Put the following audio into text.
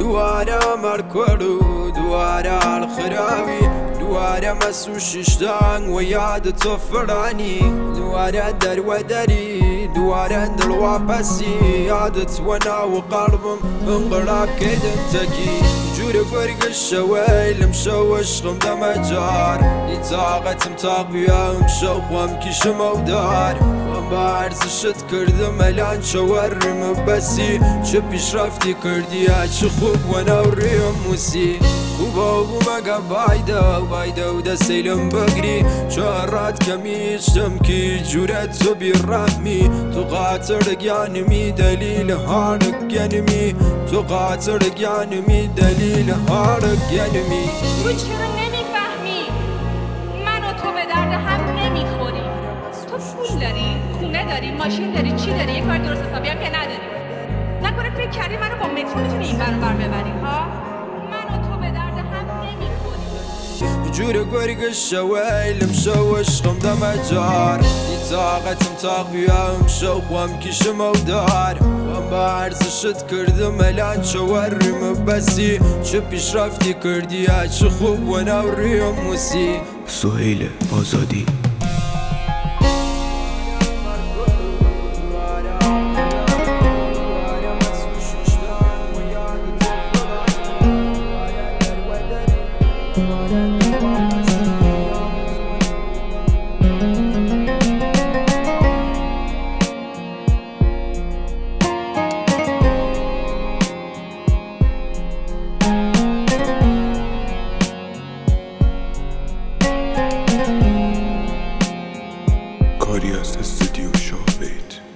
دوارە مەرکۆڵ و دوارە ئاڵخراوی دوارە مەس و شیشتان و یادە تۆ فڕانی دوارە دەروەدەری دوارە دڵواپەسی یادت وە ناو قەڵبم ئەنقڵا بکەیدن تەکی جورە گوەرگە شەوەی لەم شەوە شقم دەمەجار تاقەتم تاق بیام شەو خۆم کیشمە و دار خۆم بە ئەرزشت کردم ئەلان چەوەڕمە بەسی چ پیشرەفتی کردیە چ خوب وە ناو ڕێم موسی خوبە بوومەگە بایدە و دەسەی لەم بگری چۆڕات کەمیشتم کی جورە تۆ بیڕەحمی تو قاتڕگیانمی دەلیل هاڕگەنمی تو قاتڕگیانمی دەلیل هاڕگەنمی تو چرا نمیفهمی؟ من و تو به درد هم نمیخوری. تو پول داری، خونه داری، ماشین داری، چی داری؟ یه کار درست حسابی هم که نداری. نکنه فکر کردی منو با مترو میتونی این ور بر ببری ها؟ من و تو به درد هم نمیخوری. جورە گوەرگە شەوەی لەم شەوە شقم دەمەجار تاقەتم تاق بیام شەو خۆم کیشمە و دار خۆم بە ئەرزشت کردم ئەلان چەوەڕمە بەسی چ پیشرەفتی کردیە چ خوب وە ناو ڕێم موسی سهیل آزادی کاری از استودیو شاهبید.